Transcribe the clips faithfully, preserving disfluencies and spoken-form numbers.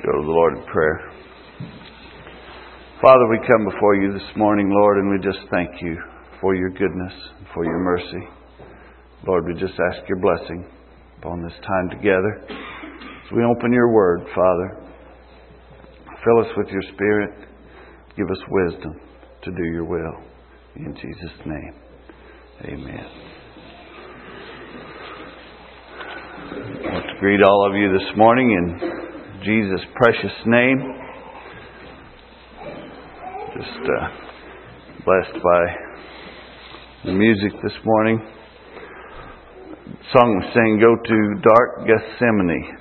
Go to the Lord in prayer. Father, we come before you this morning, Lord, and we just thank you for your goodness, for your mercy. Lord, we just ask your blessing upon this time together. As we open your word, Father, fill us with your Spirit. Give us wisdom to do your will. In Jesus' name, amen. I want to greet all of you this morning in Jesus' precious name. Just uh, blessed by the music this morning. The song we sang, "Go to Dark Gethsemane.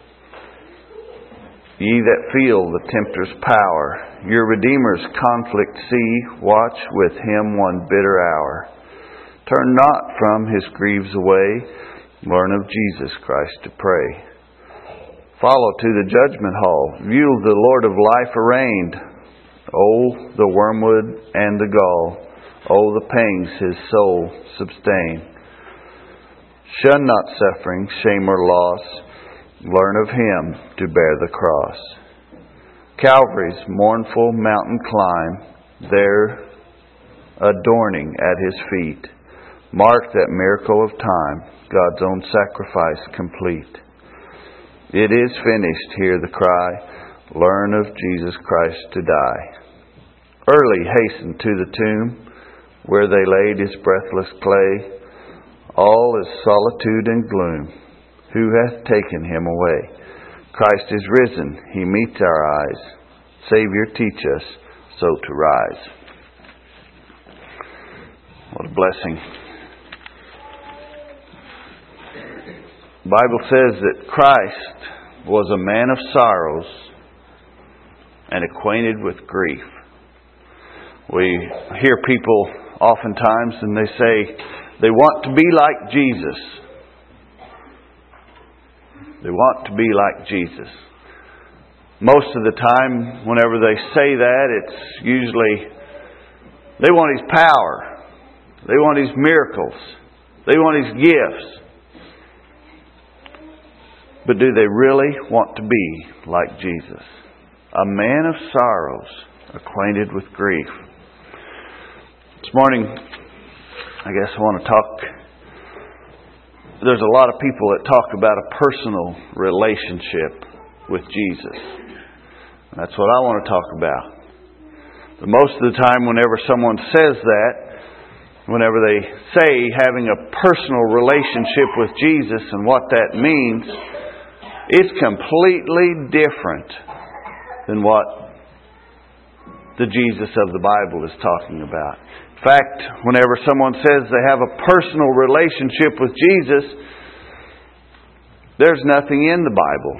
Ye that feel the tempter's power, your Redeemer's conflict see, watch with him one bitter hour. Turn not from his griefs away, learn of Jesus Christ to pray. Follow to the judgment hall, view the Lord of life arraigned. Oh, the wormwood and the gall, oh, the pangs his soul sustain. Shun not suffering, shame or loss, learn of him to bear the cross. Calvary's mournful mountain climb, there adorning at his feet. Mark that miracle of time, God's own sacrifice complete. It is finished, hear the cry, learn of Jesus Christ to die. Early hasten to the tomb, where they laid his breathless clay. All is solitude and gloom. Who hath taken him away? Christ is risen, he meets our eyes. Savior, teach us so to rise." What a blessing. The Bible says that Christ was a man of sorrows and acquainted with grief. We hear people oftentimes and they say they want to be like Jesus. They want to be like Jesus. Most of the time, whenever they say that, it's usually they want his power. They want his miracles. They want his gifts. But do they really want to be like Jesus? A man of sorrows, acquainted with grief. This morning, I guess I want to talk. There's a lot of people that talk about a personal relationship with Jesus. That's what I want to talk about. But most of the time, whenever someone says that, whenever they say having a personal relationship with Jesus and what that means, it's completely different than what the Jesus of the Bible is talking about. In fact, whenever someone says they have a personal relationship with Jesus, there's nothing in the Bible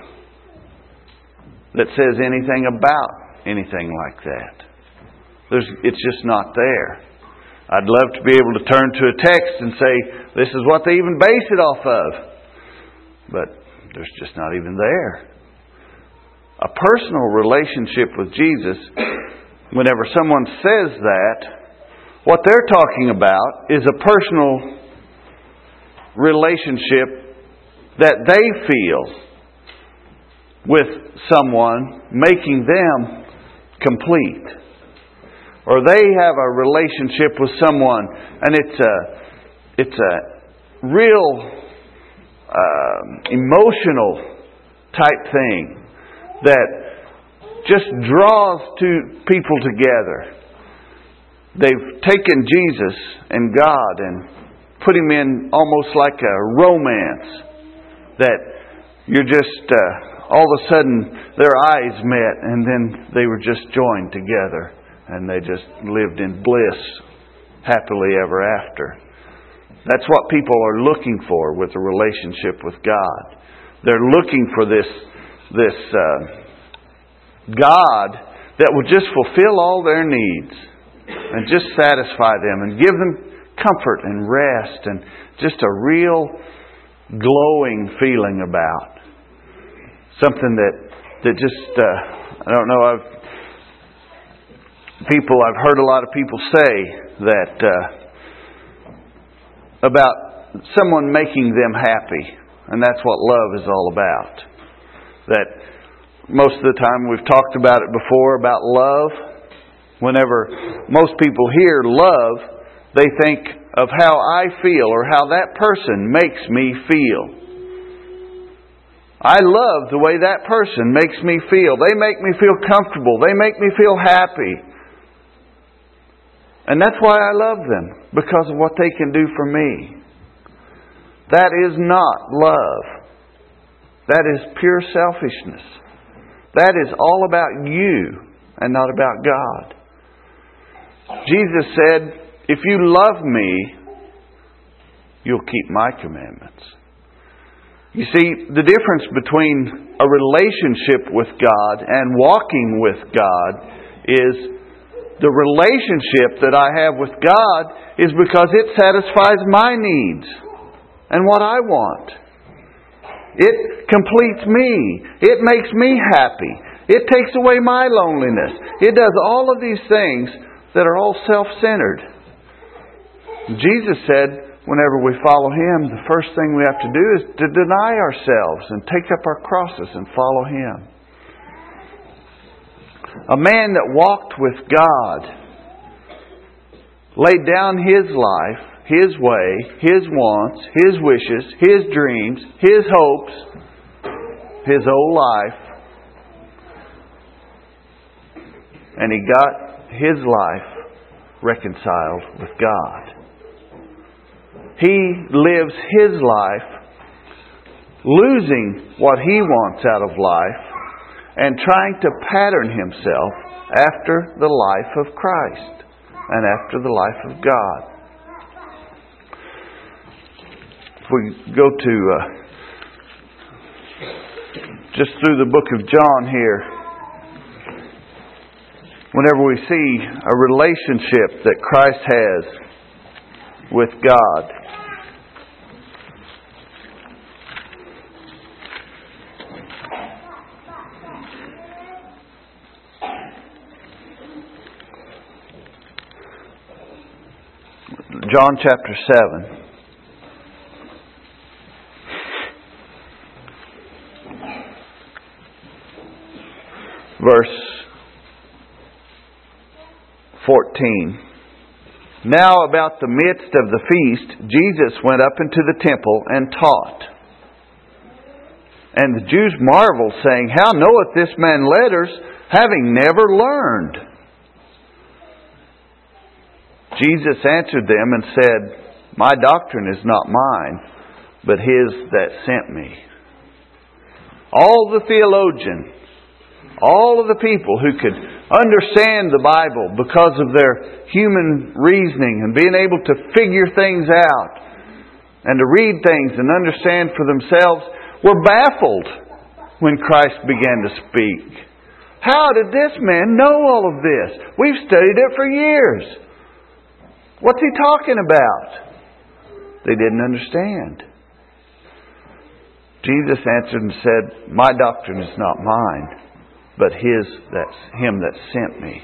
that says anything about anything like that. There's, it's just not there. I'd love to be able to turn to a text and say, this is what they even base it off of. But there's just not even there. A personal relationship with Jesus, whenever someone says that, what they're talking about is a personal relationship that they feel with someone, making them complete. Or they have a relationship with someone and it's a, it's a real Um, emotional type thing that just draws two people together. They've taken Jesus and God and put him in almost like a romance that you're just uh, all of a sudden their eyes met and then they were just joined together and they just lived in bliss happily ever after. That's what people are looking for with a relationship with God. They're looking for this, this uh, God that will just fulfill all their needs and just satisfy them and give them comfort and rest and just a real glowing feeling about. Something that, that just, uh, I don't know, I've, people, I've heard a lot of people say that, uh, about someone making them happy. And that's what love is all about. That most of the time we've talked about it before, about love. Whenever most people hear love, they think of how I feel or how that person makes me feel. I love the way that person makes me feel. They make me feel comfortable. They make me feel happy. And that's why I love them, because of what they can do for me. That is not love. That is pure selfishness. That is all about you and not about God. Jesus said, if you love me, you'll keep my commandments. You see, the difference between a relationship with God and walking with God is the relationship that I have with God is because it satisfies my needs and what I want. It completes me. It makes me happy. It takes away my loneliness. It does all of these things that are all self-centered. Jesus said, whenever we follow Him, the first thing we have to do is to deny ourselves and take up our crosses and follow Him. A man that walked with God laid down his life, his way, his wants, his wishes, his dreams, his hopes, his whole life. And he got his life reconciled with God. He lives his life losing what he wants out of life and trying to pattern himself after the life of Christ and after the life of God. If we go to uh, just through the book of John here, whenever we see a relationship that Christ has with God, John chapter seven. Verse fourteen. Now about the midst of the feast, Jesus went up into the temple and taught. And the Jews marveled, saying, How knoweth this man letters, having never learned? Jesus answered them and said, My doctrine is not mine, but His that sent me. All the theologians, all of the people who could understand the Bible because of their human reasoning and being able to figure things out and to read things and understand for themselves were baffled when Christ began to speak. How did this man know all of this? We've studied it for years. What's he talking about? They didn't understand. Jesus answered and said, My doctrine is not mine, but His that's Him that sent me.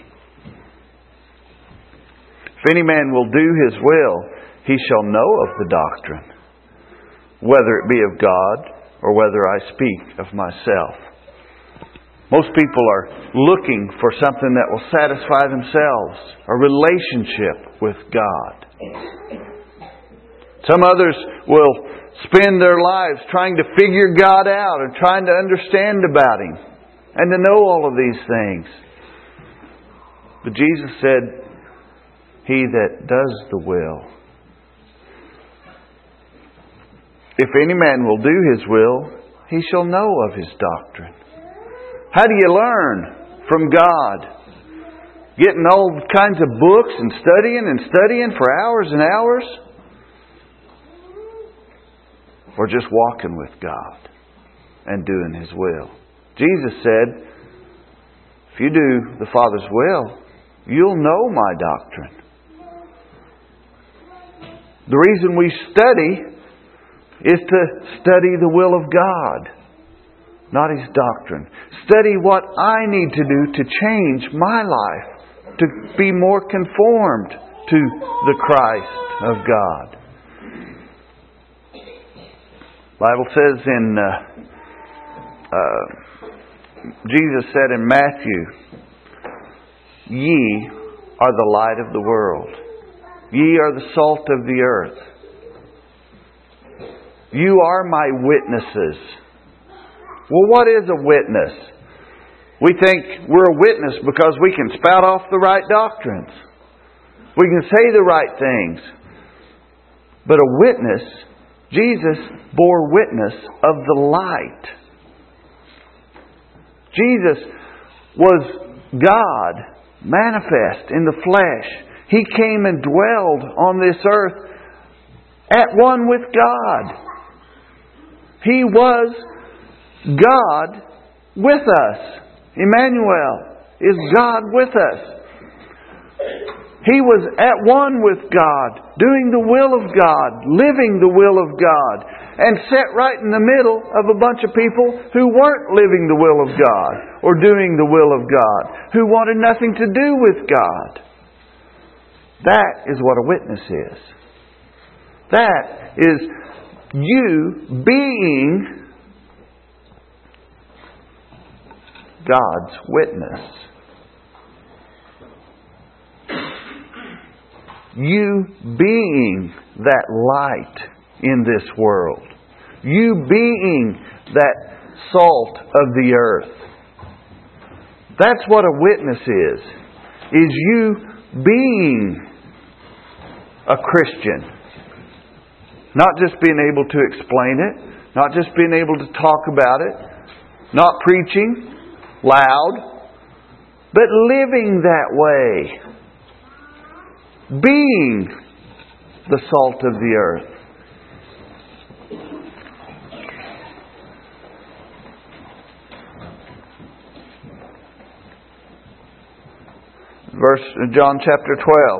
If any man will do His will, he shall know of the doctrine, whether it be of God or whether I speak of myself. Most people are looking for something that will satisfy themselves, a relationship with God. Some others will spend their lives trying to figure God out and trying to understand about Him and to know all of these things. But Jesus said, He that does the will. If any man will do His will, he shall know of His doctrine. How do you learn from God? Getting all kinds of books and studying and studying for hours and hours? Or just walking with God and doing His will? Jesus said, if you do the Father's will, you'll know my doctrine. The reason we study is to study the will of God, not His doctrine. Study what I need to do to change my life, to be more conformed to the Christ of God. The Bible says in uh, uh, Jesus said in Matthew, "Ye are the light of the world. Ye are the salt of the earth. You are my witnesses." Well, what is a witness? We think we're a witness because we can spout off the right doctrines. We can say the right things. But a witness, Jesus bore witness of the light. Jesus was God manifest in the flesh. He came and dwelled on this earth at one with God. He was God with us. Emmanuel is God with us. He was at one with God, doing the will of God, living the will of God, and sat right in the middle of a bunch of people who weren't living the will of God or doing the will of God, who wanted nothing to do with God. That is what a witness is. That is you being God's witness. You being that light in this world. You being that salt of the earth. That's what a witness is. Is you being a Christian. Not just being able to explain it. Not just being able to talk about it. Not preaching loud. But living that way. Being the salt of the earth. Verse John chapter twelve.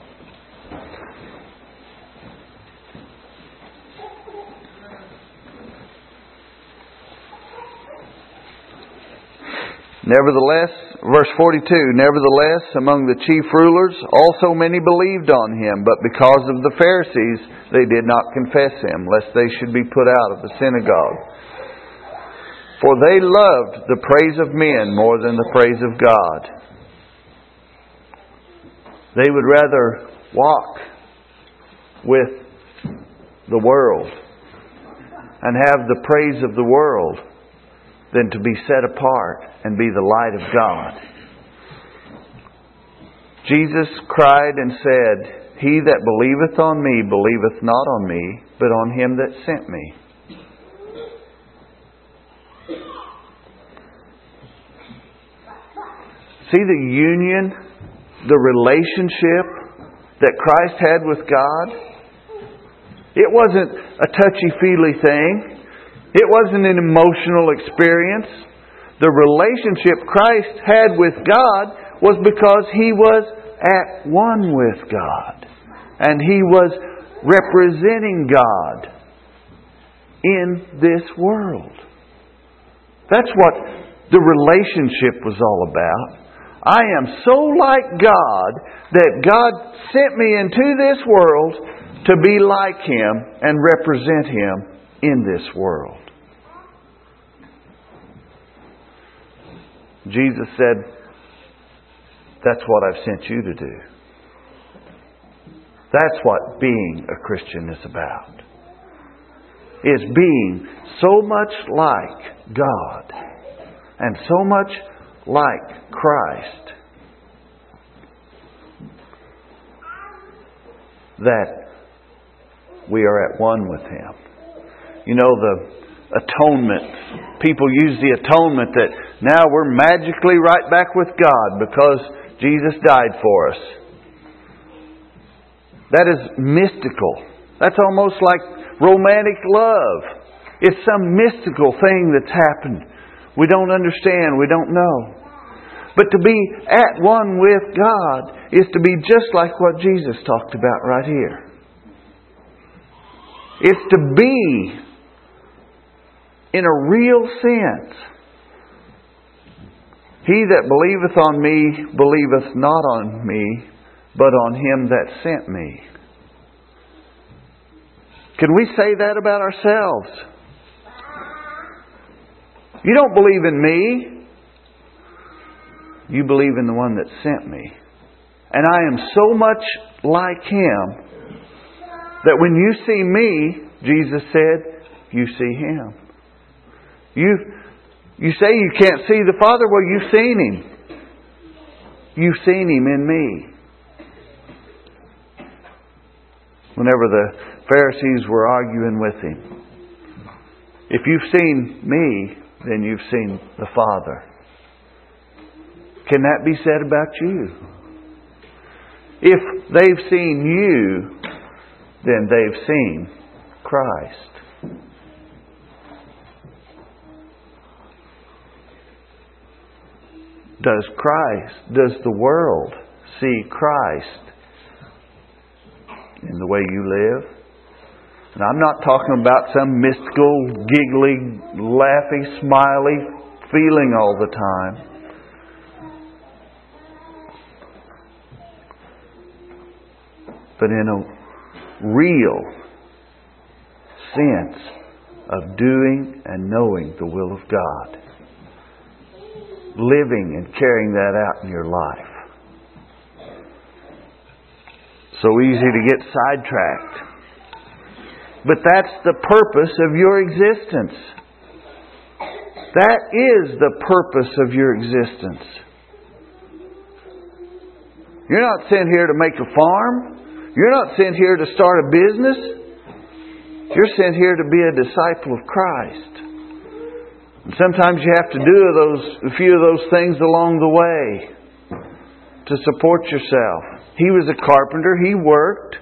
Nevertheless, verse forty-two, nevertheless, among the chief rulers also many believed on Him, but because of the Pharisees they did not confess Him, lest they should be put out of the synagogue. For they loved the praise of men more than the praise of God. They would rather walk with the world and have the praise of the world than to be set apart and be the light of God. Jesus cried and said, He that believeth on me believeth not on me, but on Him that sent me. See the union, the relationship that Christ had with God? It wasn't a touchy-feely thing. It wasn't an emotional experience. The relationship Christ had with God was because He was at one with God. And He was representing God in this world. That's what the relationship was all about. I am so like God that God sent me into this world to be like Him and represent Him in this world. Jesus said, that's what I've sent you to do. That's what being a Christian is about. Is being so much like God and so much like Christ that we are at one with Him. You know, the atonement. People use the atonement that now we're magically right back with God because Jesus died for us. That is mystical. That's almost like romantic love. It's some mystical thing that's happened. We don't understand. We don't know. But to be at one with God is to be just like what Jesus talked about right here. It's to be in a real sense. He that believeth on me believeth not on me, but on Him that sent me. Can we say that about ourselves? You don't believe in me. you believe in the one that sent me. And I am so much like Him that when you see me, Jesus said, you see Him. You, you say you can't see the Father. Well, you've seen Him. You've seen Him in me. Whenever the Pharisees were arguing with Him, if you've seen me, then you've seen the Father. Can that be said about you? If they've seen you, then they've seen Christ. Does Christ, does the world see Christ in the way you live? And I'm not talking about some mystical, giggly, laughy, smiley feeling all the time. But in a real sense of doing and knowing the will of God. Living and carrying that out in your life. So easy to get sidetracked. But that's the purpose of your existence. That is the purpose of your existence. You're not sent here to make a farm. You're not sent here to start a business. You're sent here to be a disciple of Christ. And sometimes you have to do those, a few of those things along the way to support yourself. He was a carpenter. He worked.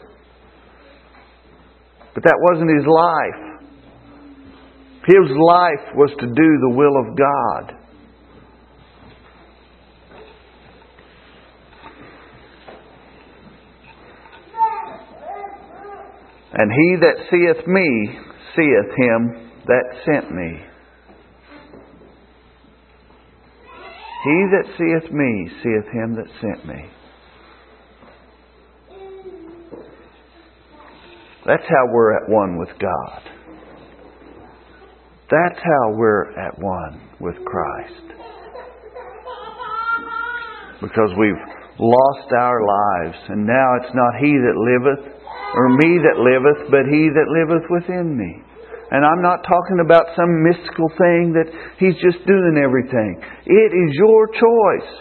But that wasn't his life. His life was to do the will of God. And he that seeth me, seeth him that sent me. He that seeth me, seeth him that sent me. That's how we're at one with God. That's how we're at one with Christ. Because we've lost our lives, and now it's not he that liveth, or me that liveth, but he that liveth within me. And I'm not talking about some mystical thing that he's just doing everything. It is your choice.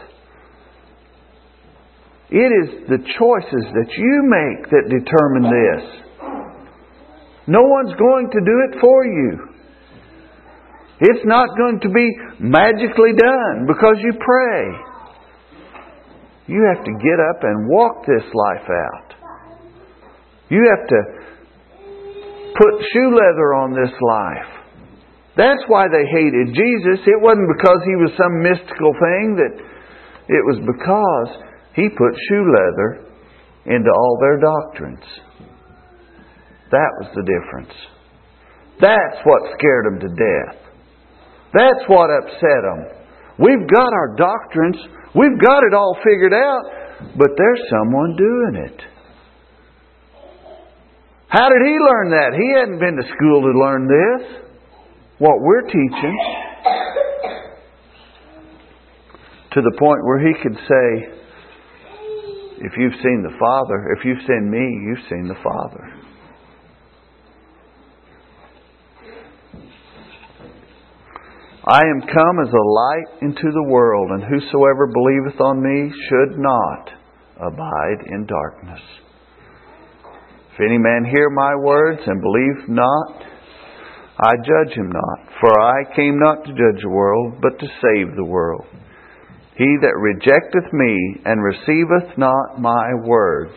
It is the choices that you make that determine this. No one's going to do it for you. It's not going to be magically done because you pray. You have to get up and walk this life out. You have to put shoe leather on this life. That's why they hated Jesus. It wasn't because He was some mystical thing. That it was because He put shoe leather into all their doctrines. That was the difference. That's what scared them to death. That's what upset them. We've got our doctrines. We've got it all figured out. But there's someone doing it. How did he learn that? He hadn't been to school to learn this. What we're teaching. To the point where he could say, if you've seen the Father, if you've seen me, you've seen the Father. I am come as a light into the world, and whosoever believeth on me should not abide in darkness. If any man hear my words and believe not, I judge him not. For I came not to judge the world, but to save the world. He that rejecteth me and receiveth not my words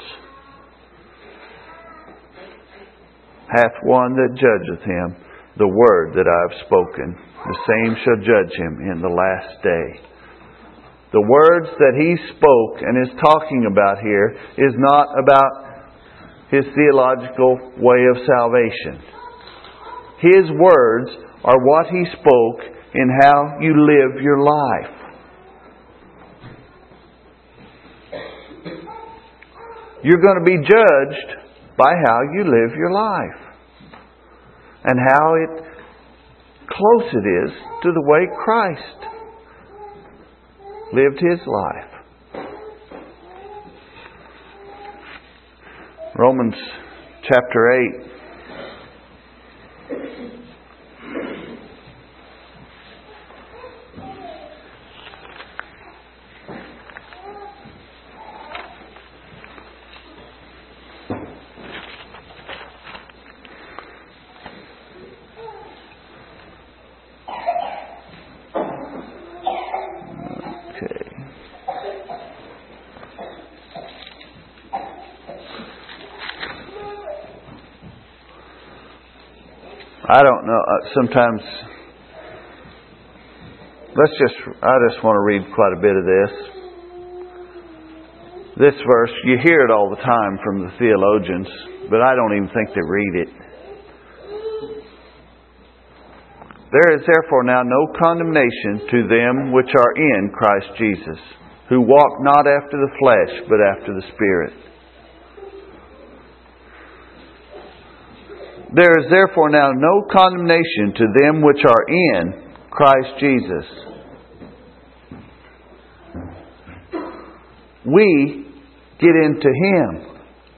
hath one that judgeth him. The word that I have spoken, the same shall judge him in the last day. The words that he spoke and is talking about here is not about his theological way of salvation. His words are what he spoke in how you live your life. You're going to be judged by how you live your life. And how it close it is to the way Christ lived His life. Romans chapter eight. I don't know. Sometimes, let's just, I just want to read quite a bit of this. This verse, you hear it all the time from the theologians, but I don't even think they read it. There is therefore now no condemnation to them which are in Christ Jesus, who walk not after the flesh, but after the Spirit. There is therefore now no condemnation to them which are in Christ Jesus. We get into Him.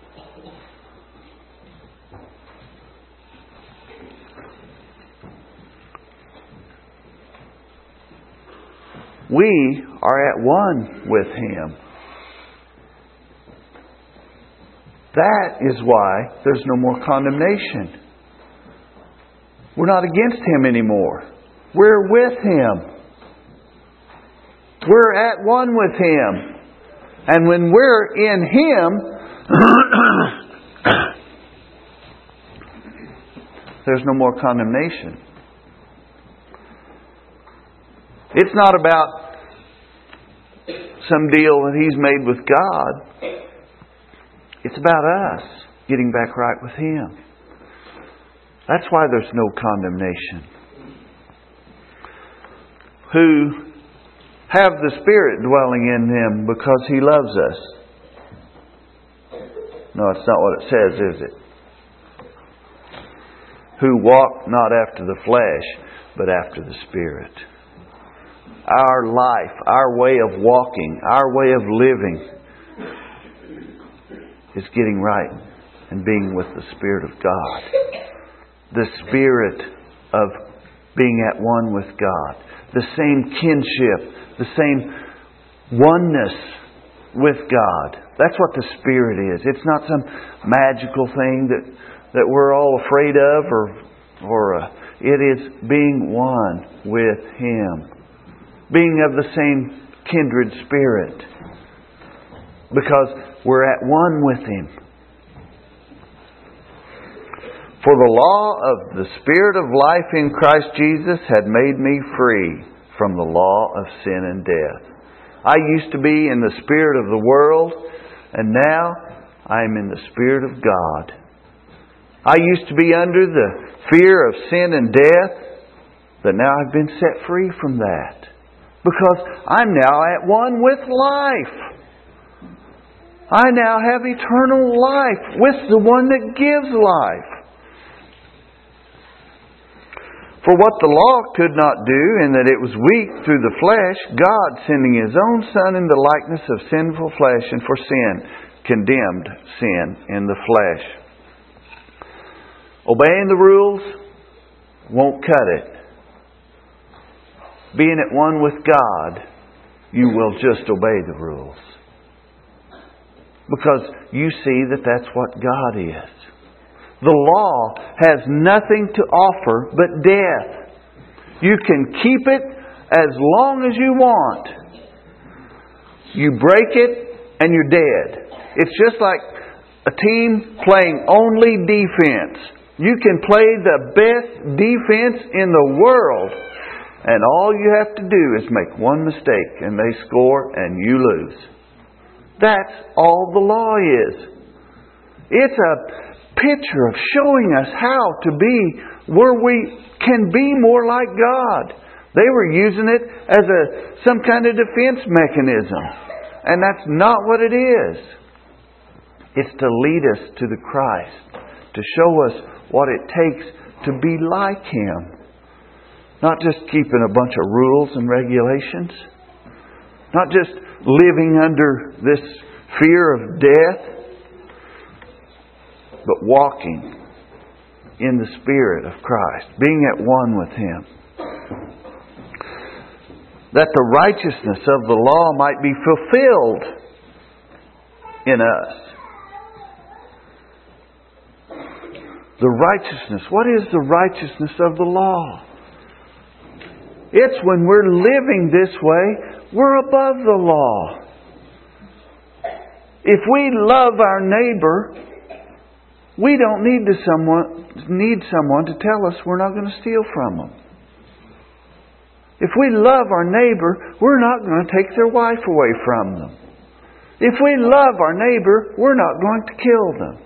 We are at one with Him. That is why there's no more condemnation. We're not against Him anymore. We're with Him. We're at one with Him. And when we're in Him, there's no more condemnation. It's not about some deal that He's made with God. It's about us getting back right with Him. That's why there's no condemnation. Who have the Spirit dwelling in them because He loves us. No, it's not what it says, is it? Who walk not after the flesh, but after the Spirit. Our life, our way of walking, our way of living is getting right and being with the Spirit of God. The Spirit of being at one with God. The same kinship, the same oneness with God. That's what the Spirit is. It's not some magical thing that, that we're all afraid of, or, or uh, it is being one with Him. Being of the same kindred spirit. Because we're at one with Him. For the law of the Spirit of life in Christ Jesus had made me free from the law of sin and death. I used to be in the spirit of the world, and now I am in the Spirit of God. I used to be under the fear of sin and death, but now I've been set free from that. Because I'm now at one with life. I now have eternal life with the one that gives life. For what the law could not do, in that it was weak through the flesh, God, sending His own Son in the likeness of sinful flesh, and for sin, condemned sin in the flesh. Obeying the rules won't cut it. Being at one with God, you will just obey the rules. Because you see that that's what God is. The law has nothing to offer but death. You can keep it as long as you want. You break it and you're dead. It's just like a team playing only defense. You can play the best defense in the world, and all you have to do is make one mistake and they score and you lose. That's all the law is. It's a picture of showing us how to be where we can be more like God. They were using it as a some kind of defense mechanism. And that's not what it is. It's to lead us to the Christ. To show us what it takes to be like Him. Not just keeping a bunch of rules and regulations. Not just living under this fear of death, but walking in the Spirit of Christ, being at one with Him. That the righteousness of the law might be fulfilled in us. The righteousness. What is the righteousness of the law? It's when we're living this way, we're above the law. If we love our neighbor, we don't need to someone need someone to tell us we're not going to steal from them. If we love our neighbor, we're not going to take their wife away from them. If we love our neighbor, we're not going to kill them.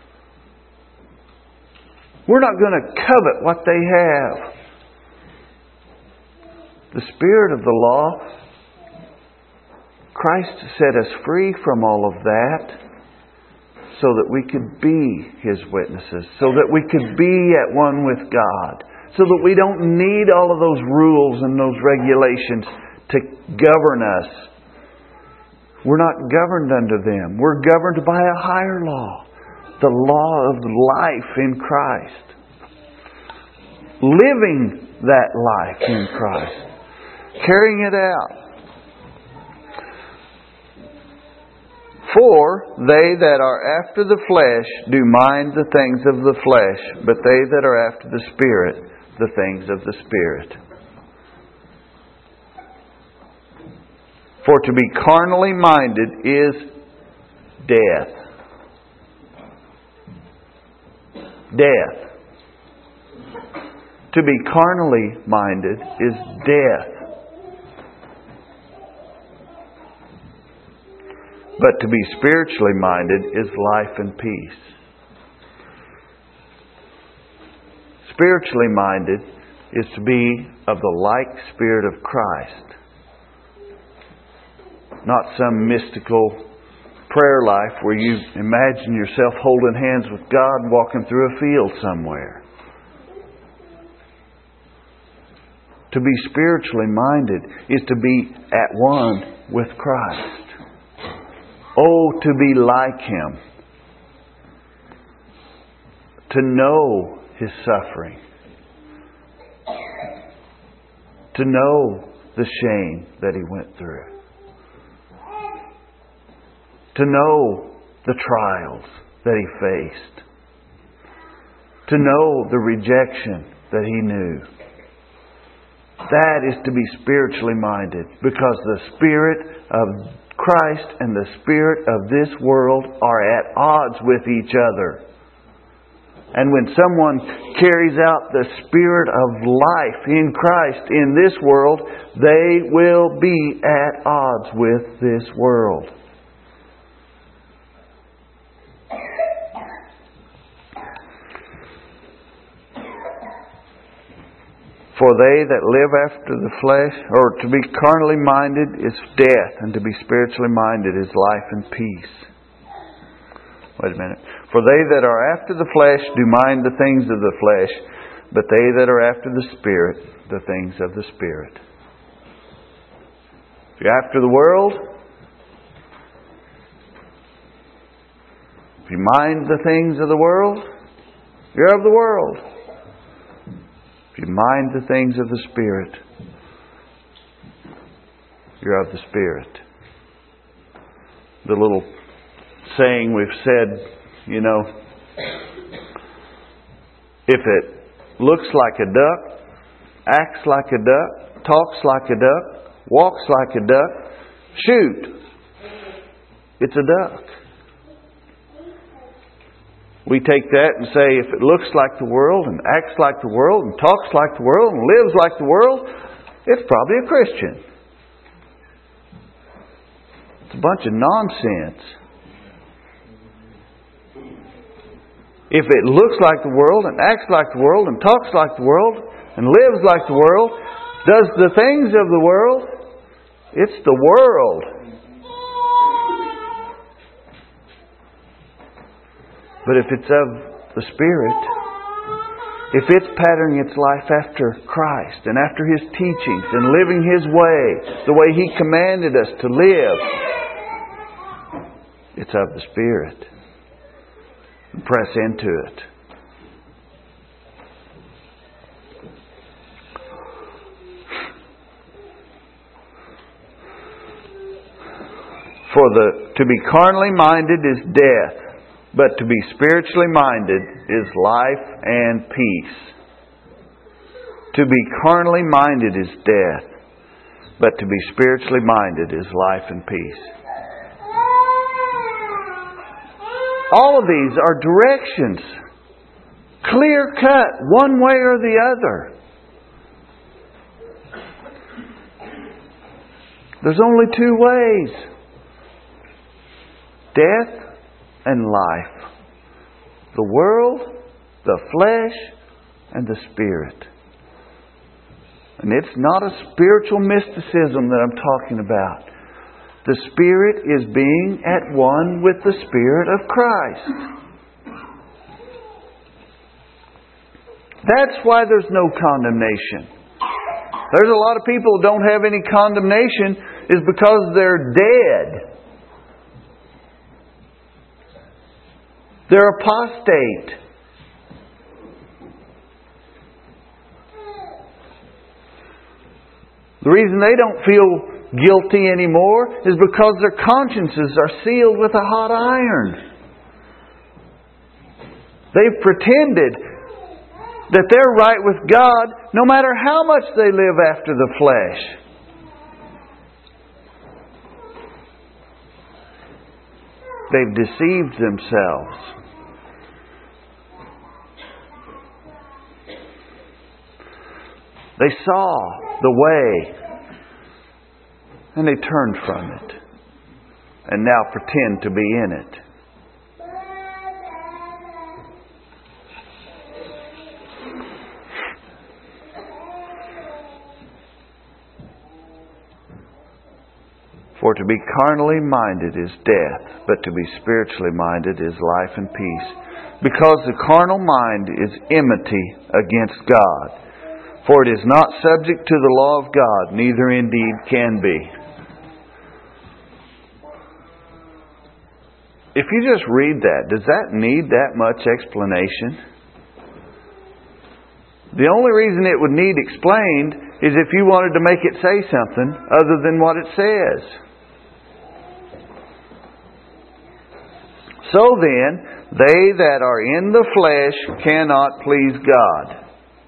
We're not going to covet what they have. The Spirit of the law, Christ set us free from all of that so that we could be His witnesses, so that we could be at one with God, so that we don't need all of those rules and those regulations to govern us. We're not governed under them. We're governed by a higher law, the law of life in Christ. Living that life in Christ. Carrying it out. For they that are after the flesh do mind the things of the flesh, but they that are after the Spirit, the things of the Spirit. For to be carnally minded is death. Death. To be carnally minded is death. But to be spiritually minded is life and peace. Spiritually minded is to be of the like spirit of Christ. Not some mystical prayer life where you imagine yourself holding hands with God and walking through a field somewhere. To be spiritually minded is to be at one with Christ. Oh, to be like Him. To know His suffering. To know the shame that He went through. To know the trials that He faced. To know the rejection that He knew. That is to be spiritually minded, because the Spirit of Christ and the spirit of this world are at odds with each other. And when someone carries out the spirit of life in Christ in this world, they will be at odds with this world. For they that live after the flesh, or to be carnally minded, is death, and to be spiritually minded is life and peace. Wait a minute. For they that are after the flesh do mind the things of the flesh, but they that are after the Spirit, the things of the Spirit. If you're after the world, if you mind the things of the world, you're of the world. If you mind the things of the Spirit, you're of the Spirit. The little saying we've said, you know, if it looks like a duck, acts like a duck, talks like a duck, walks like a duck, shoot, it's a duck. We take that and say, if it looks like the world and acts like the world and talks like the world and lives like the world, it's probably a Christian. It's a bunch of nonsense. If it looks like the world and acts like the world and talks like the world and lives like the world, does the things of the world, it's the world. But if it's of the Spirit, if it's patterning its life after Christ and after His teachings and living His way, the way He commanded us to live, it's of the Spirit. Press into it. For the to be carnally minded is death, but to be spiritually minded is life and peace. To be carnally minded is death, but to be spiritually minded is life and peace. All of these are directions, clear cut, one way or the other. There's only two ways. Death and life. The world, the flesh, and the spirit. And it's not a spiritual mysticism that I'm talking about. The Spirit is being at one with the Spirit of Christ. That's why there's no condemnation. There's a lot of people who don't have any condemnation is because they're dead. They're apostate. The reason they don't feel guilty anymore is because their consciences are sealed with a hot iron. They've pretended that they're right with God no matter how much they live after the flesh. They've deceived themselves. They saw the way and they turned from it and now pretend to be in it. For to be carnally minded is death, but to be spiritually minded is life and peace. Because the carnal mind is enmity against God. For it is not subject to the law of God, neither indeed can be. If you just read that, does that need that much explanation? The only reason it would need explained is if you wanted to make it say something other than what it says. So then, they that are in the flesh cannot please God.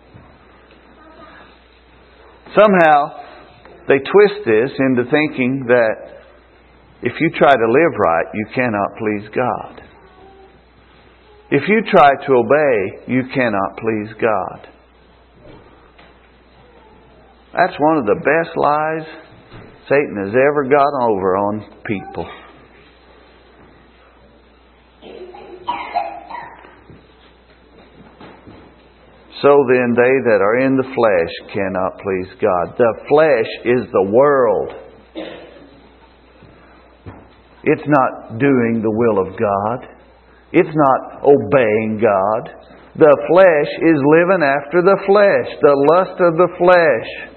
Somehow, they twist this into thinking that if you try to live right, you cannot please God. If you try to obey, you cannot please God. That's one of the best lies Satan has ever gotten over on people. So then they that are in the flesh cannot please God. The flesh is the world. It's not doing the will of God. It's not obeying God. The flesh is living after the flesh, the lust of the flesh,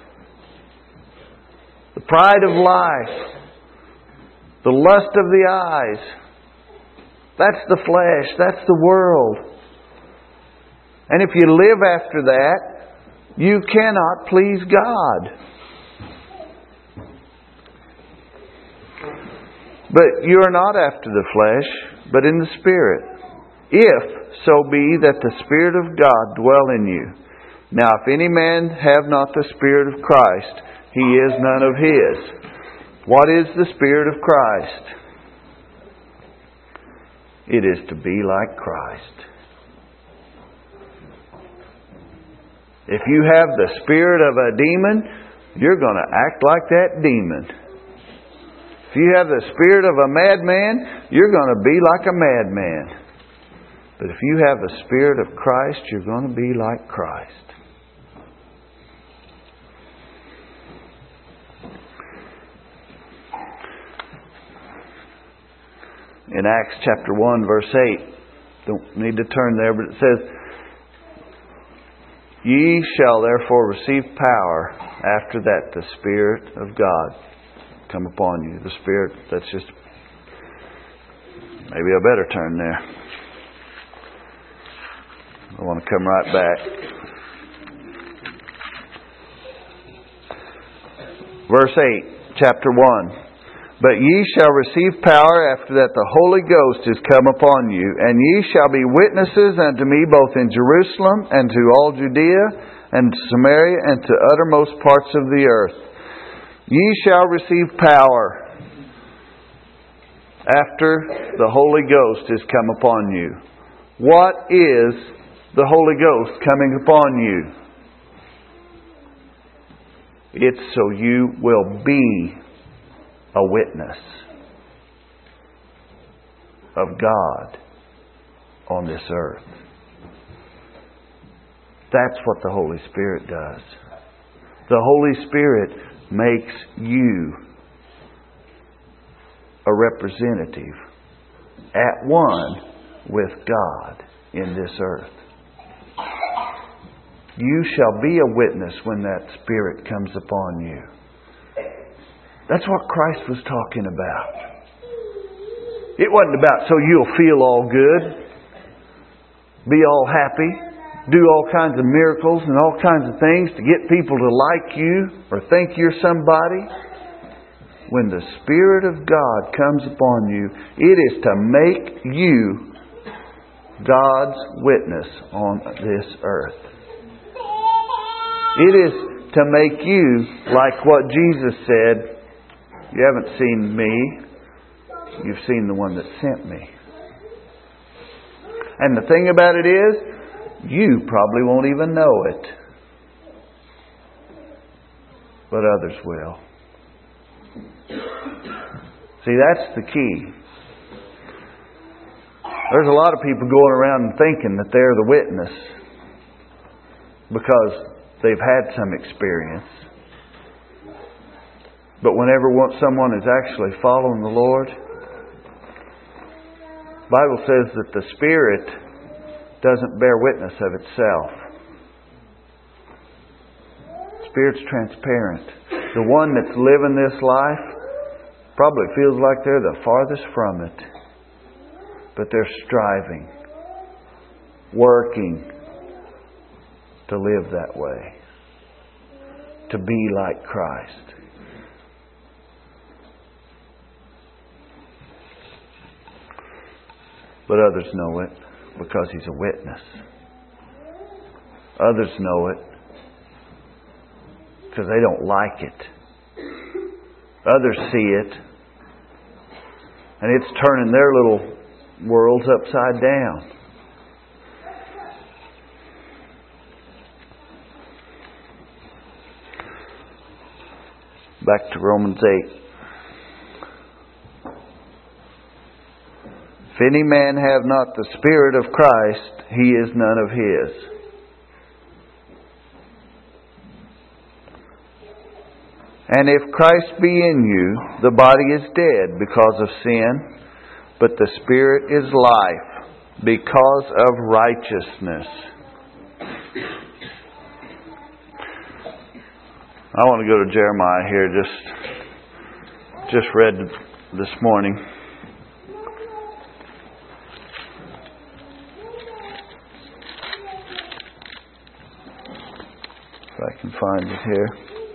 the pride of life, the lust of the eyes. That's the flesh. That's the world. And if you live after that, you cannot please God. But you are not after the flesh, but in the Spirit. If so be that the Spirit of God dwell in you. Now if any man have not the Spirit of Christ, he is none of his. What is the Spirit of Christ? It is to be like Christ. If you have the spirit of a demon, you're going to act like that demon. If you have the spirit of a madman, you're going to be like a madman. But if you have the Spirit of Christ, you're going to be like Christ. In Acts chapter one, verse eight, don't need to turn there, but it says, Ye shall therefore receive power after that the Spirit of God come upon you. The Spirit, that's just... Maybe I better turn there. I want to come right back. Verse eight, chapter one. But ye shall receive power after that the Holy Ghost is come upon you, and ye shall be witnesses unto me both in Jerusalem and to all Judea and Samaria and to uttermost parts of the earth. Ye shall receive power after the Holy Ghost is come upon you. What is the Holy Ghost coming upon you? It's so you will be a witness of God on this earth. That's what the Holy Spirit does. The Holy Spirit makes you a representative at one with God in this earth. You shall be a witness when that Spirit comes upon you. That's what Christ was talking about. It wasn't about so you'll feel all good, be all happy, do all kinds of miracles and all kinds of things to get people to like you or think you're somebody. When the Spirit of God comes upon you, it is to make you God's witness on this earth. It is to make you like what Jesus said, you haven't seen me, you've seen the one that sent me. And the thing about it is, you probably won't even know it. But others will. See, that's the key. There's a lot of people going around and thinking that they're the witness because they've had some experience. But whenever someone is actually following the Lord, the Bible says that the Spirit doesn't bear witness of itself. The Spirit's transparent. The one that's living this life probably feels like they're the farthest from it. But they're striving, working to live that way. To be like Christ. But others know it because He's a witness. Others know it because they don't like it. Others see it and it's turning their little worlds upside down. Back to Romans eight. If any man have not the Spirit of Christ, he is none of His. And if Christ be in you, the body is dead because of sin, but the Spirit is life because of righteousness. I want to go to Jeremiah here, just, just read this morning. If I can find it here.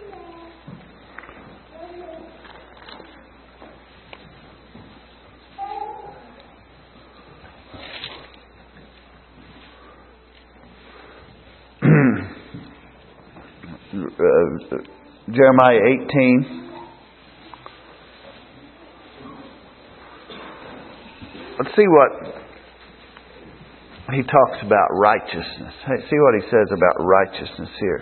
uh, Jeremiah eighteen. Let's see what he talks about righteousness. Hey, see what he says about righteousness here.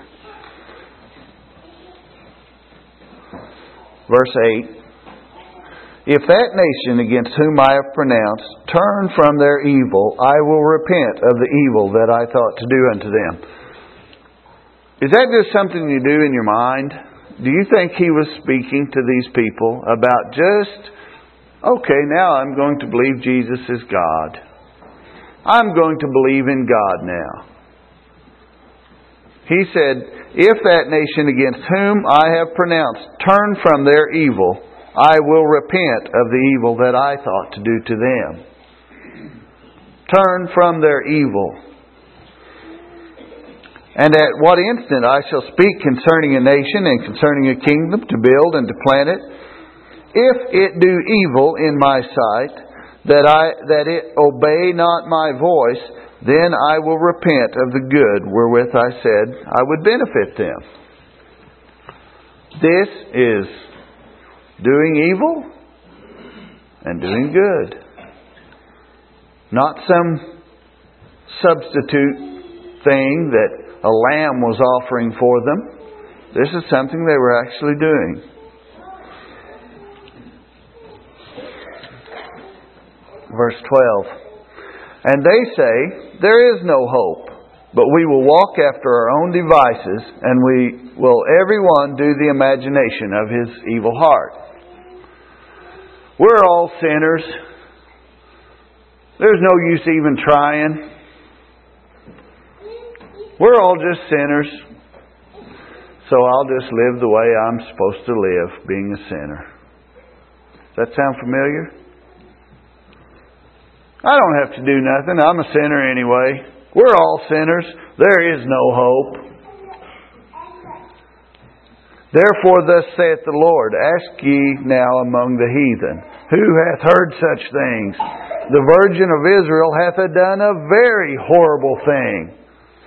Verse eight. If that nation against whom I have pronounced turn from their evil, I will repent of the evil that I thought to do unto them. Is that just something you do in your mind? Do you think he was speaking to these people about just, okay, now I'm going to believe Jesus is God. I'm going to believe in God now. He said, if that nation against whom I have pronounced turn from their evil, I will repent of the evil that I thought to do to them. Turn from their evil. And at what instant I shall speak concerning a nation and concerning a kingdom to build and to plant it, if it do evil in my sight, that I that it obey not my voice, then I will repent of the good wherewith I said I would benefit them. This is doing evil and doing good. Not some substitute thing that a lamb was offering for them. This is something they were actually doing. Verse twelve. And they say, there is no hope, but we will walk after our own devices, and we will every one do the imagination of his evil heart. We're all sinners. There's no use even trying. We're all just sinners. So I'll just live the way I'm supposed to live, being a sinner. Does that sound familiar? I don't have to do nothing. I'm a sinner anyway. We're all sinners. There is no hope. Therefore thus saith the Lord, ask ye now among the heathen, who hath heard such things? The Virgin of Israel hath done a very horrible thing.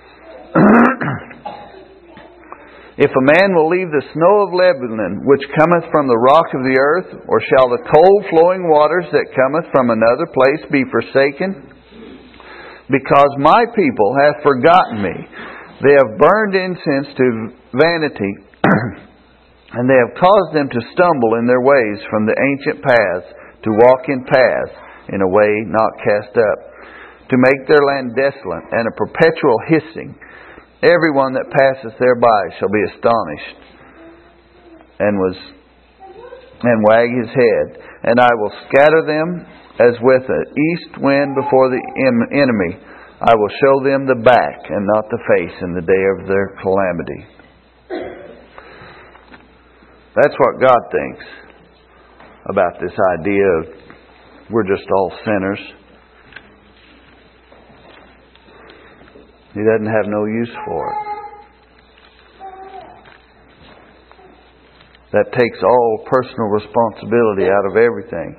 If a man will leave the snow of Lebanon, which cometh from the rock of the earth, or shall the cold flowing waters that cometh from another place be forsaken? Because my people hath forgotten me. They have burned incense to vanity, and they have caused them to stumble in their ways from the ancient paths, to walk in paths in a way not cast up, to make their land desolate and a perpetual hissing. Everyone that passeth thereby shall be astonished, and was and wag his head. And I will scatter them as with an east wind before the enemy. I will show them the back and not the face in the day of their calamity. That's what God thinks about this idea of we're just all sinners. He doesn't have no use for it. That takes all personal responsibility out of everything.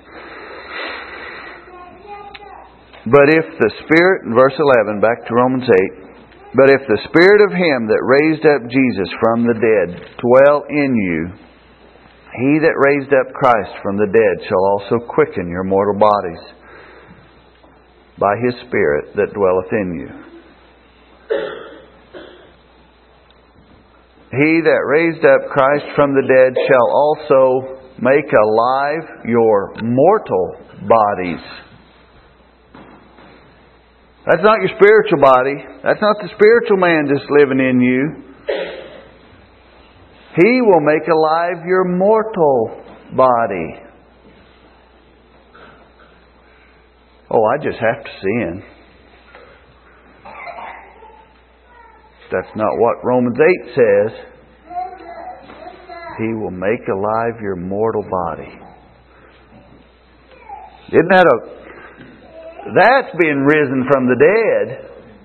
But if the Spirit, in verse eleven, back to Romans eight, but if the Spirit of Him that raised up Jesus from the dead dwell in you, He that raised up Christ from the dead shall also quicken your mortal bodies by His Spirit that dwelleth in you. He that raised up Christ from the dead shall also make alive your mortal bodies. That's not your spiritual body. That's not the spiritual man just living in you. He will make alive your mortal body. Oh, I just have to sin. That's not what Romans eight says. He will make alive your mortal body. Isn't that a... That's being risen from the dead.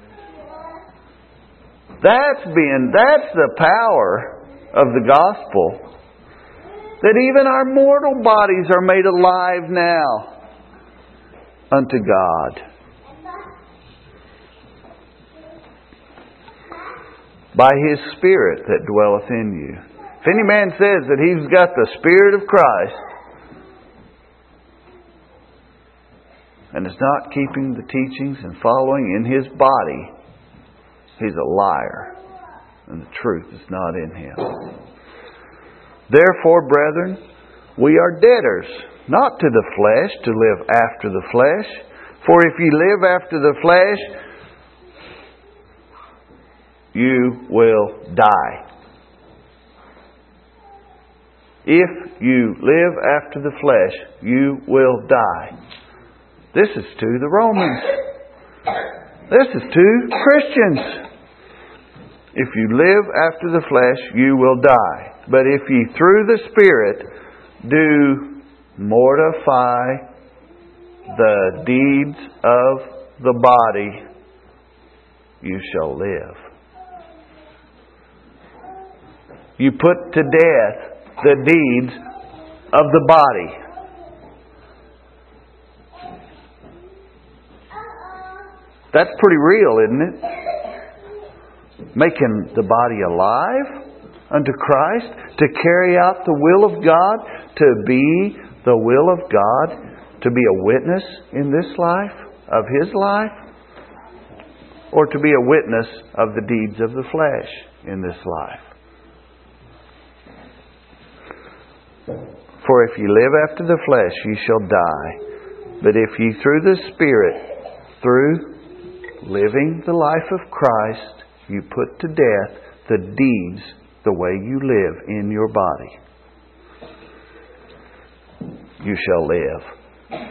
That's being... That's the power of the gospel. That even our mortal bodies are made alive now unto God. By His Spirit that dwelleth in you. If any man says that he's got the Spirit of Christ and is not keeping the teachings and following in his body, he's a liar, and the truth is not in him. Therefore, brethren, we are debtors, not to the flesh, to live after the flesh. For if ye live after the flesh, you will die. If you live after the flesh, you will die. This is to the Romans. This is to Christians. If you live after the flesh, you will die. But if ye through the Spirit do mortify the deeds of the body, you shall live. You put to death the deeds of the body. That's pretty real, isn't it? Making the body alive unto Christ, to carry out the will of God, to be the will of God, to be a witness in this life, of His life, or to be a witness of the deeds of the flesh in this life. For if ye live after the flesh, ye shall die. But if ye through the Spirit, through living the life of Christ, you put to death the deeds the way you live in your body, you shall live.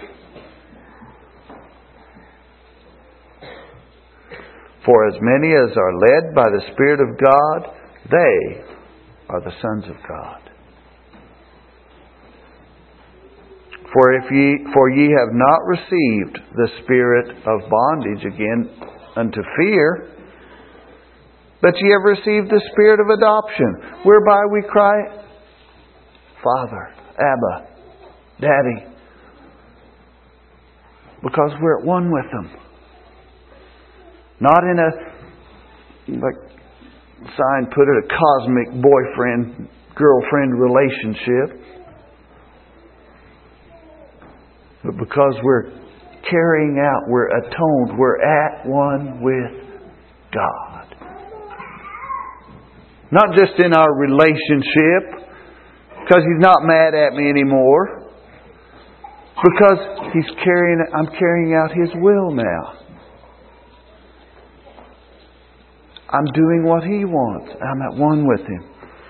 For as many as are led by the Spirit of God, they are the sons of God. For if ye, for ye have not received the spirit of bondage again unto fear, but ye have received the Spirit of adoption, whereby we cry, Father, Abba, Daddy. Because we're at one with Him. Not in a, like sign put it, a cosmic boyfriend, girlfriend relationship. But because we're carrying out, we're atoned, we're at one with God. Not just in our relationship, because He's not mad at me anymore. Because He's carrying, I'm carrying out His will now. I'm doing what He wants. I'm at one with Him.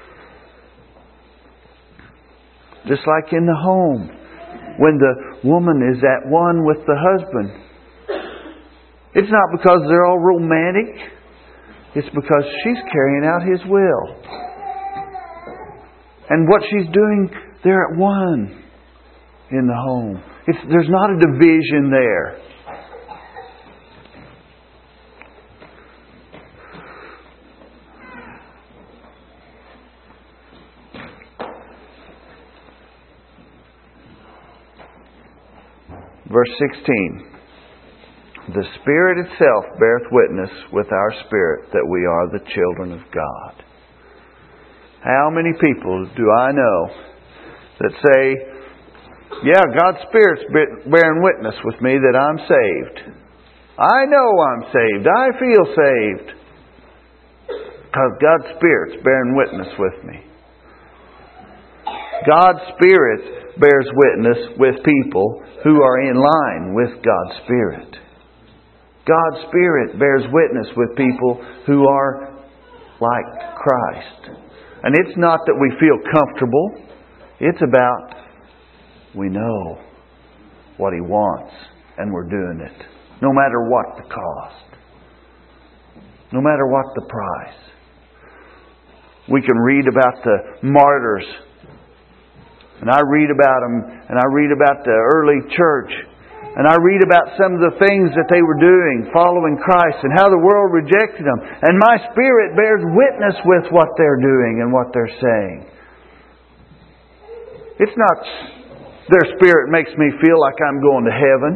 Just like in the home, when the woman is at one with the husband, it's not because they're all romantic. It's because she's carrying out His will. And what she's doing, they're at one in the home. It's, there's not a division there. Verse sixteen. The Spirit itself beareth witness with our spirit that we are the children of God. How many people do I know that say, yeah, God's Spirit's bearing witness with me that I'm saved. I know I'm saved. I feel saved. Because God's Spirit's bearing witness with me. God's Spirit bears witness with people who are in line with God's Spirit. God's Spirit bears witness with people who are like Christ. And it's not that we feel comfortable. It's about we know what He wants and we're doing it. No matter what the cost. No matter what the price. We can read about the martyrs. And I read about them, and I read about the early church. And I read about some of the things that they were doing, following Christ, and how the world rejected them. And my spirit bears witness with what they're doing and what they're saying. It's not their spirit makes me feel like I'm going to heaven.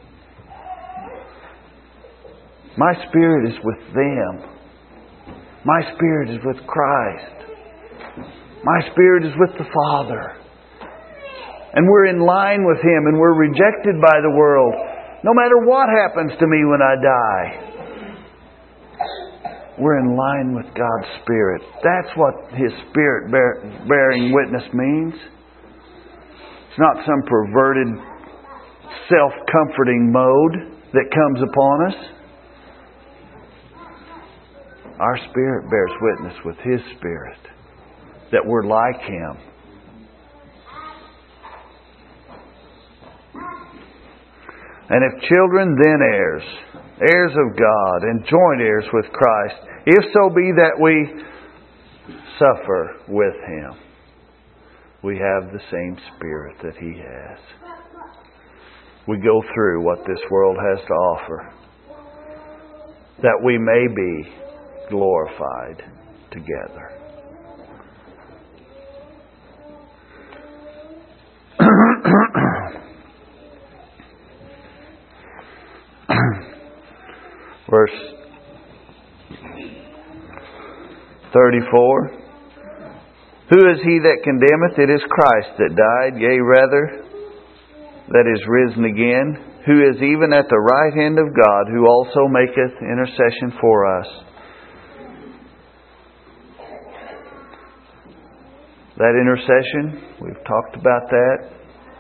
My spirit is with them. My spirit is with Christ. My spirit is with the Father. And we're in line with Him, and we're rejected by the world. No matter what happens to me when I die. We're in line with God's Spirit. That's what His Spirit bear, bearing witness means. It's not some perverted, self-comforting mode that comes upon us. Our Spirit bears witness with His Spirit that we're like Him. And if children, then heirs, heirs of God, and joint heirs with Christ, if so be that we suffer with Him. We have the same Spirit that He has. We go through what this world has to offer, that we may be glorified together. Verse thirty-four. Who is he that condemneth? It is Christ that died, yea rather, that is risen again, who is even at the right hand of God, who also maketh intercession for us. That intercession, we've talked about that.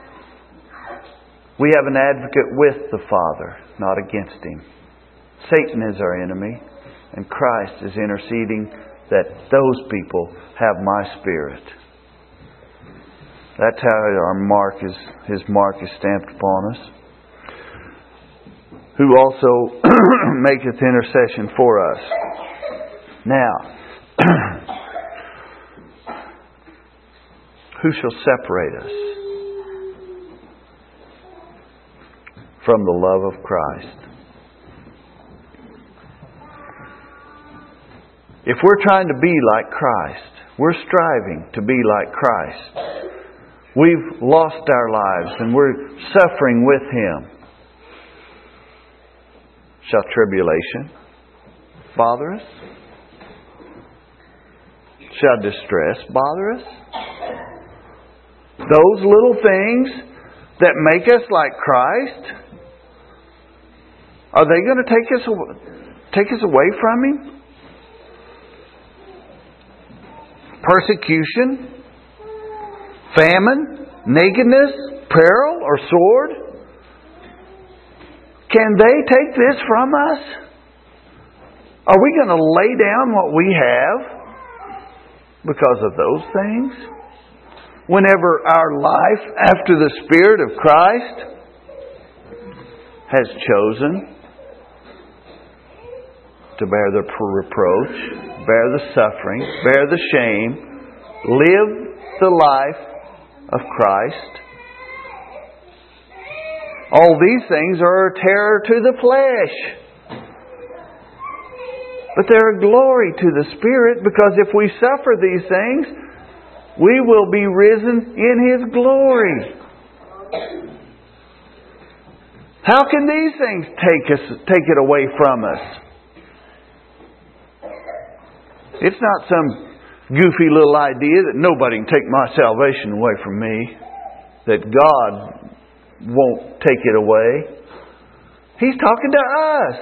We have an advocate with the Father, not against Him. Satan is our enemy, and Christ is interceding that those people have my Spirit. That's how our mark is, His mark is stamped upon us. Who also maketh intercession for us. Now, who shall separate us from the love of Christ? If we're trying to be like Christ, we're striving to be like Christ. We've lost our lives and we're suffering with Him. Shall tribulation bother us? Shall distress bother us? Those little things that make us like Christ, are they going to take us, take us away from Him? Persecution, famine, nakedness, peril, or sword? Can they take this from us? Are we going to lay down what we have because of those things? Whenever our life after the Spirit of Christ has chosen to bear the reproach, bear the suffering, bear the shame, live the life of Christ. All these things are a terror to the flesh. But they're a glory to the Spirit, because if we suffer these things, we will be risen in His glory. How can these things take us, take it away from us? It's not some goofy little idea that nobody can take my salvation away from me, that God won't take it away. He's talking to us.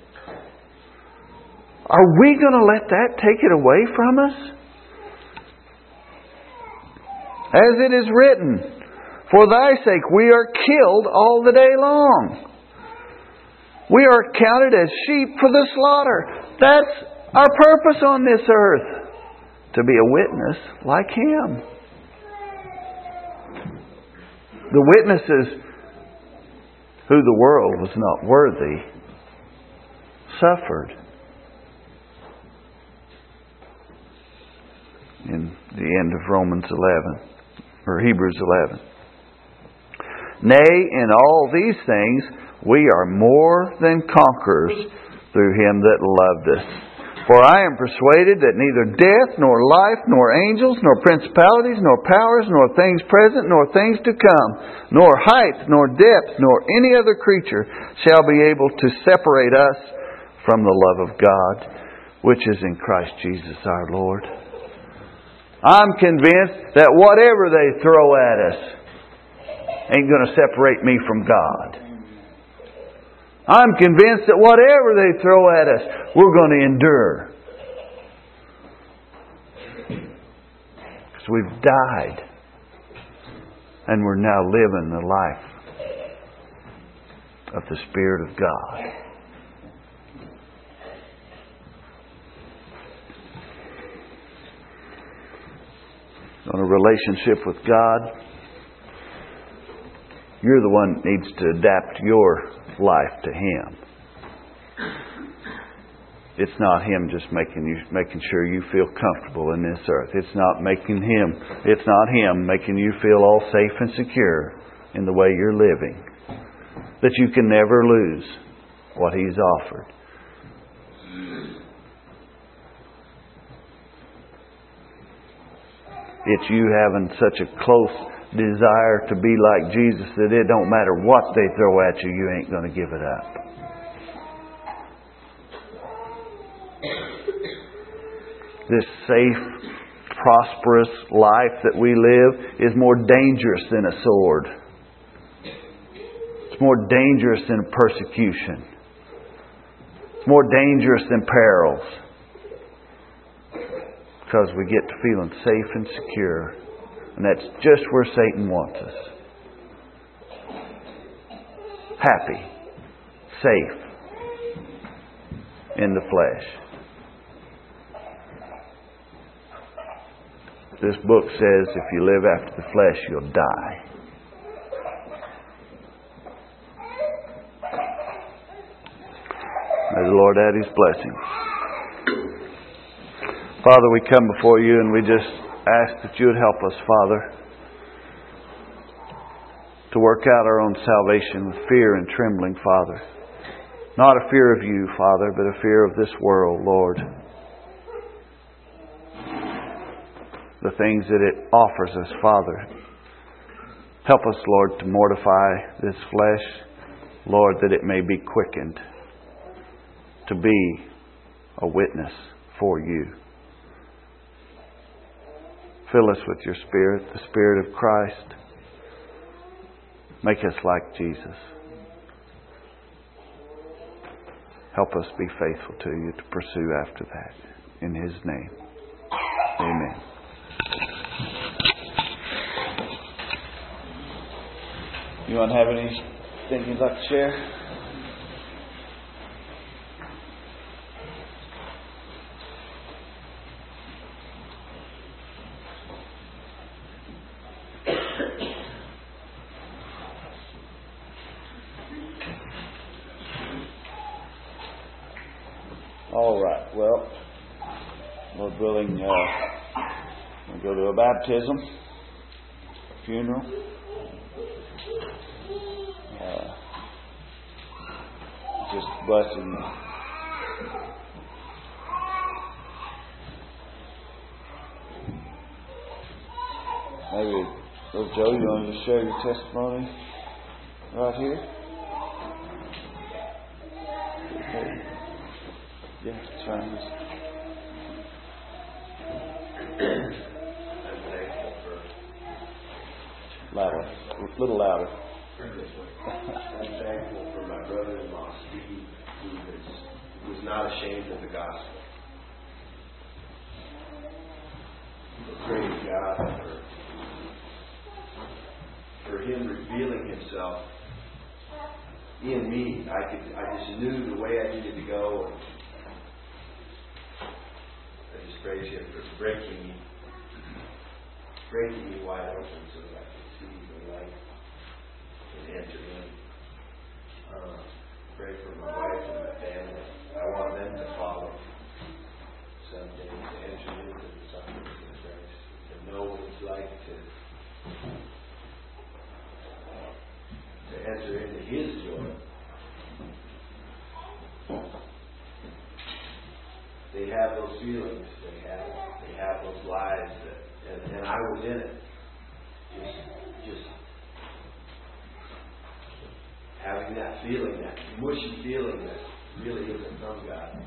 Are we going to let that take it away from us? As it is written, for Thy sake we are killed all the day long. We are counted as sheep for the slaughter. That's our purpose on this earth, to be a witness like Him. The witnesses who the world was not worthy suffered. In the end of Romans eleven, or Hebrews eleven. Nay, in all these things we are more than conquerors through Him that loved us. For I am persuaded that neither death, nor life, nor angels, nor principalities, nor powers, nor things present, nor things to come, nor height, nor depth, nor any other creature shall be able to separate us from the love of God, which is in Christ Jesus our Lord. I'm convinced that whatever they throw at us ain't going to separate me from God. I'm convinced that whatever they throw at us, we're going to endure. Because we've died. And we're now living the life of the Spirit of God. On a relationship with God, you're the one that needs to adapt your life to Him. It's not Him just making you, making sure you feel comfortable in this earth. It's not making Him, it's not Him making you feel all safe and secure in the way you're living. That you can never lose what He's offered. It's you having such a close desire to be like Jesus that it don't matter what they throw at you, you ain't going to give it up. This safe, prosperous life that we live is more dangerous than a sword. It's more dangerous than persecution. It's more dangerous than perils. Because we get to feeling safe and secure. And that's just where Satan wants us. Happy. Safe. In the flesh. This book says if you live after the flesh, you'll die. May the Lord add His blessings. Father, we come before You and we just ask that You would help us, Father, to work out our own salvation with fear and trembling, Father. Not a fear of You, Father, but a fear of this world, Lord. The things that it offers us, Father. Help us, Lord, to mortify this flesh, Lord, that it may be quickened to be a witness for You. Fill us with Your Spirit, the Spirit of Christ. Make us like Jesus. Help us be faithful to You to pursue after that. In His name. Amen. You want to have anything you'd like to share? All right. Well, Lord willing, uh, we'll go to a baptism, funeral. Uh, just blessing. Maybe, Brother Joe, you want to share your testimony right here? Okay. Yeah, that's right. I'm thankful for louder, a little louder. I'm thankful for my brother-in-law Steve, who is who is not ashamed of the gospel. I praise God for for Him revealing Himself in me. I could I just knew the way I needed to go. And I just praise Him for breaking me, breaking me wide open so that I could see the light and enter in. Uh, pray for my wife and my family. I want them to follow someday, to enter into the sufferings of Christ, to know what it's like to to enter into His joy. They have those feelings. They have they have those lives, that, and, and I was in it. Just just having that feeling, that mushy feeling that really isn't from God.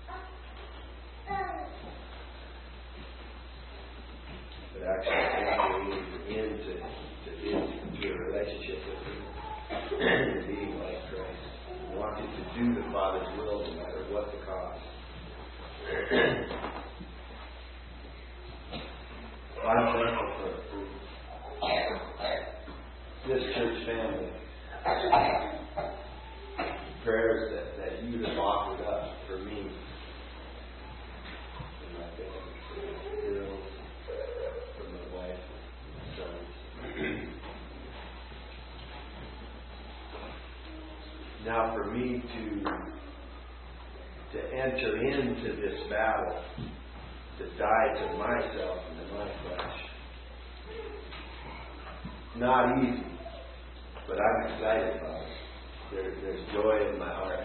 But actually entering into to his to a relationship with Him and being like Christ, wanting to do the Father's will no matter what the cost. I'm thankful for, for this church family. Prayers that, that you have offered up for me and my family, for my girls, for my wife, and my sons. Now for me to to enter into this battle, to die to myself and to my flesh. Not easy, but I'm excited about it. There, there's joy in my heart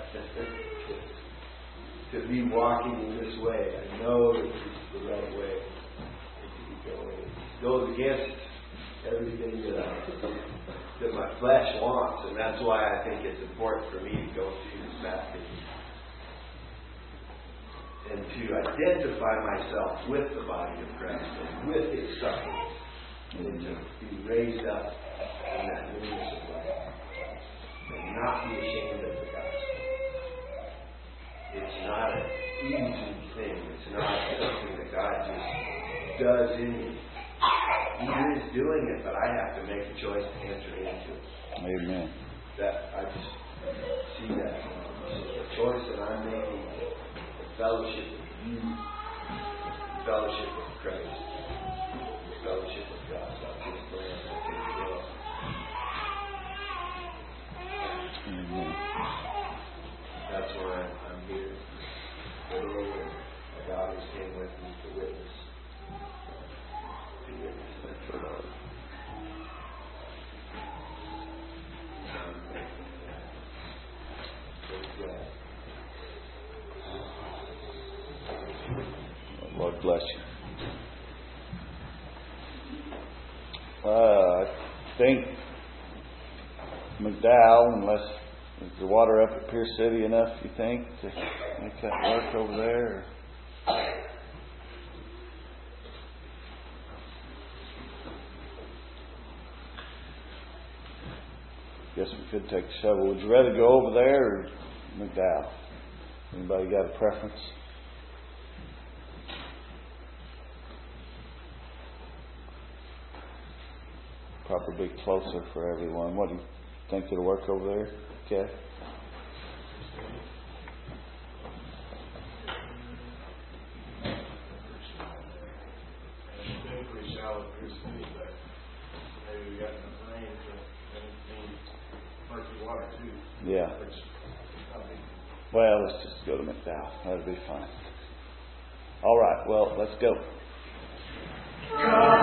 to be walking in this way. I know that this is the right way to be going. It goes against everything that, I, that my flesh wants, and that's why I think it's important for me to go through this baptism and to identify myself with the body of Christ and with His suffering, and to be raised up in that newness of life and not be ashamed of the gospel. It's not an easy thing. It's not something that God just does in me. He is doing it, but I have to make a choice to enter into it. Amen. That I just see that. So the choice that I'm making, the fellowship with you, the fellowship with Christ, the fellowship with God, about this plan that takes care of. Amen. That's why I'm, I'm here. Literally, and my daughters came with me to witness. To witness that for Lord. I'm thankful for that. Praise God. Lord bless you. Uh, I think McDowell, unless is the water up at Pierce City enough, you think, to make that work over there? Guess we could take a shovel. Would you rather go over there or McDowell? Anybody got a preference? Probably closer for everyone. What do you think it'll work over there? Okay. It's been pretty shallow here city, but maybe we got enough rain to maintain murky water too. Yeah. Which is not big. Well, let's just go to McDowell. That'll be fine. All right. Well, let's go.